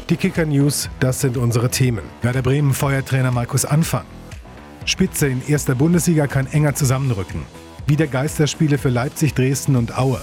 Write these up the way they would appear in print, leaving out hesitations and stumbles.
Die Kicker-News, das sind unsere Themen. Werder Bremen Feuertrainer Markus Anfang. Spitze in erster Bundesliga kann enger zusammenrücken. Wieder Geisterspiele für Leipzig, Dresden und Aue.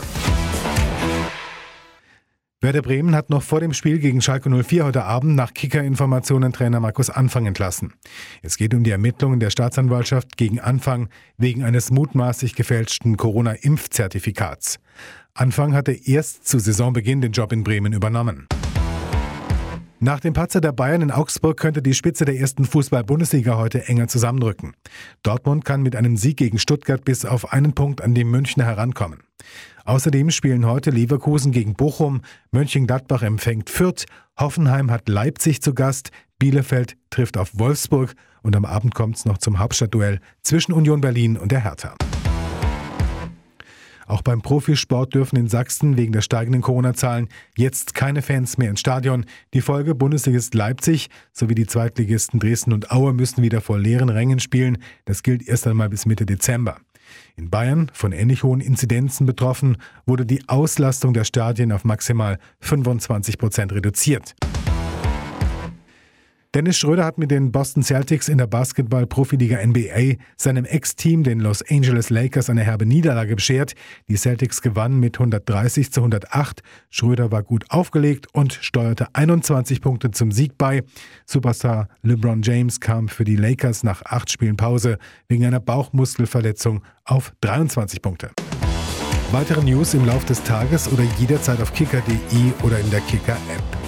Werder Bremen hat noch vor dem Spiel gegen Schalke 04 heute Abend nach Kicker-Informationen Trainer Markus Anfang entlassen. Es geht um die Ermittlungen der Staatsanwaltschaft gegen Anfang wegen eines mutmaßlich gefälschten Corona-Impfzertifikats. Anfang hatte erst zu Saisonbeginn den Job in Bremen übernommen. Nach dem Patzer der Bayern in Augsburg könnte die Spitze der ersten Fußball-Bundesliga heute enger zusammenrücken. Dortmund kann mit einem Sieg gegen Stuttgart bis auf einen Punkt an die Münchner herankommen. Außerdem spielen heute Leverkusen gegen Bochum, Mönchengladbach empfängt Fürth, Hoffenheim hat Leipzig zu Gast, Bielefeld trifft auf Wolfsburg und am Abend kommt es noch zum Hauptstadtduell zwischen Union Berlin und der Hertha. Auch beim Profisport dürfen in Sachsen wegen der steigenden Corona-Zahlen jetzt keine Fans mehr ins Stadion. Die Folge: Bundesligist Leipzig sowie die Zweitligisten Dresden und Aue müssen wieder vor leeren Rängen spielen. Das gilt erst einmal bis Mitte Dezember. In Bayern, von ähnlich hohen Inzidenzen betroffen, wurde die Auslastung der Stadien auf maximal 25% reduziert. Dennis Schröder hat mit den Boston Celtics in der Basketball-Profiliga NBA seinem Ex-Team, den Los Angeles Lakers, eine herbe Niederlage beschert. Die Celtics gewannen mit 130-108. Schröder war gut aufgelegt und steuerte 21 Punkte zum Sieg bei. Superstar LeBron James kam für die Lakers nach 8 Spielen Pause wegen einer Bauchmuskelverletzung auf 23 Punkte. Weitere News im Lauf des Tages oder jederzeit auf kicker.de oder in der Kicker-App.